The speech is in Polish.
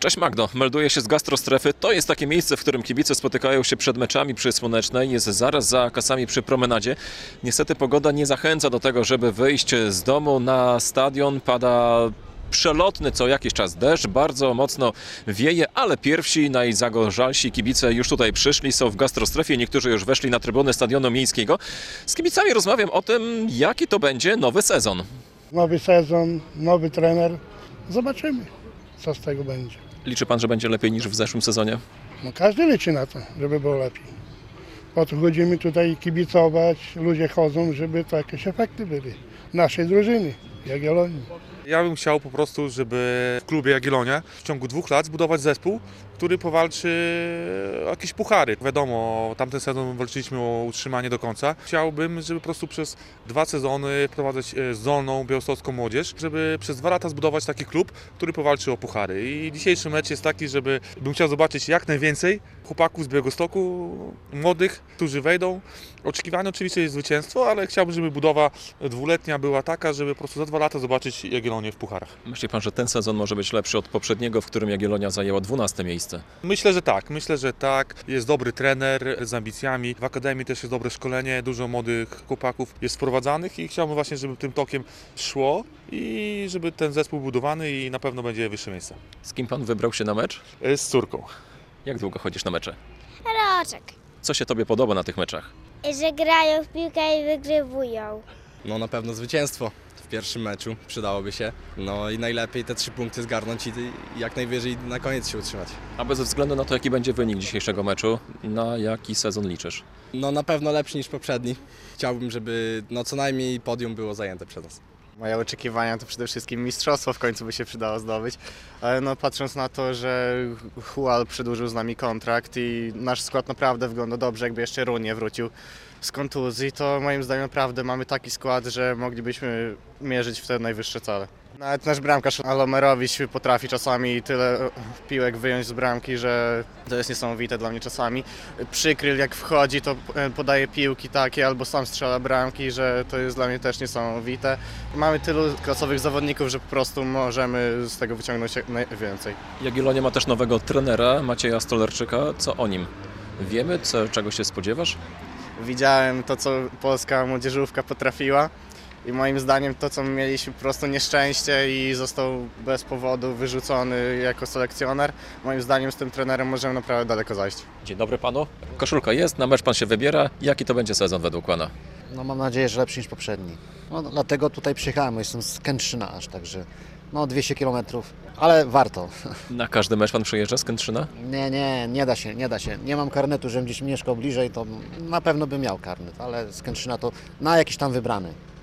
Cześć Magdo, melduję się z gastrostrefy. To jest takie miejsce, w którym kibice spotykają się przed meczami przy Słonecznej. Jest zaraz za kasami przy promenadzie. Niestety pogoda nie zachęca do tego, żeby wyjść z domu na stadion. Pada przelotny co jakiś czas deszcz, bardzo mocno wieje, ale pierwsi, najzagorzalsi kibice już tutaj przyszli, są w gastrostrefie, niektórzy już weszli na trybuny stadionu miejskiego. Z kibicami rozmawiam o tym, jaki to będzie nowy sezon. Nowy sezon, nowy trener. Zobaczymy, co z tego będzie. Liczy pan, że będzie lepiej niż w zeszłym sezonie? No, każdy liczy na to, żeby było lepiej. Po to chodzimy tutaj kibicować, ludzie chodzą, żeby to jakieś efekty były. Naszej drużyny, Jagiellonii. Ja bym chciał po prostu, żeby w klubie Jagiellonia w ciągu 2 lat zbudować zespół, który powalczy o jakieś puchary. Wiadomo, tamten sezon walczyliśmy o utrzymanie do końca. Chciałbym, żeby po prostu przez 2 sezony wprowadzać zdolną białostocką młodzież, żeby przez 2 lata zbudować taki klub, który powalczy o puchary. I dzisiejszy mecz jest taki, bym chciał zobaczyć jak najwięcej chłopaków z Białegostoku, młodych, którzy wejdą. Oczekiwane oczywiście jest zwycięstwo, ale chciałbym, żeby budowa 2-letnia była taka, żeby po prostu za 2 lata zobaczyć Jagiellonię w pucharach. Myśli pan, że ten sezon może być lepszy od poprzedniego, w którym Jagiellonia zajęła 12 miejsce? Myślę, że tak. Jest dobry trener z ambicjami. W akademii też jest dobre szkolenie, dużo młodych chłopaków jest wprowadzanych i chciałbym właśnie, żeby tym tokiem szło i żeby ten zespół budowany i na pewno będzie wyższe miejsce. Z kim pan wybrał się na mecz? Z córką. Jak długo chodzisz na mecze? Roczek. Co się tobie podoba na tych meczach? Że grają w piłkę i wygrywują. No na pewno zwycięstwo w pierwszym meczu przydałoby się. No i najlepiej te 3 punkty zgarnąć i jak najwyżej na koniec się utrzymać. A bez względu na to, jaki będzie wynik dzisiejszego meczu, na jaki sezon liczysz? No na pewno lepszy niż poprzedni. Chciałbym, żeby no co najmniej podium było zajęte przez nas. Moje oczekiwania to przede wszystkim mistrzostwo w końcu by się przydało zdobyć, ale no patrząc na to, że Hual przedłużył z nami kontrakt i nasz skład naprawdę wygląda dobrze, jakby jeszcze Runie wrócił z kontuzji, to moim zdaniem naprawdę mamy taki skład, że moglibyśmy mierzyć w te najwyższe cele. Nawet nasz bramkarz Alomerowicz potrafi czasami tyle piłek wyjąć z bramki, że to jest niesamowite dla mnie czasami. Przykryl jak wchodzi, to podaje piłki takie albo sam strzela bramki, że to jest dla mnie też niesamowite. Mamy tylu klasowych zawodników, że po prostu możemy z tego wyciągnąć jak najwięcej. Jagiellonia ma też nowego trenera, Macieja Stolarczyka. Co o nim wiemy? Czego się spodziewasz? Widziałem to, co polska młodzieżówka potrafiła. I moim zdaniem to, co my mieliśmy po prostu nieszczęście i został bez powodu wyrzucony jako selekcjoner, moim zdaniem z tym trenerem możemy naprawdę daleko zajść. Dzień dobry panu. Koszulka jest, na mecz pan się wybiera. Jaki to będzie sezon według pana? No mam nadzieję, że lepszy niż poprzedni. No, dlatego tutaj przyjechałem, bo jestem z Kętrzyna aż, także no 200 km, ale warto. Na każdy mecz pan przyjeżdża z Kętrzyna? Nie da się. Nie mam karnetu, żebym gdzieś mieszkał bliżej, to na pewno bym miał karnet, ale z Kętrzyna to na jakiś tam wybrany.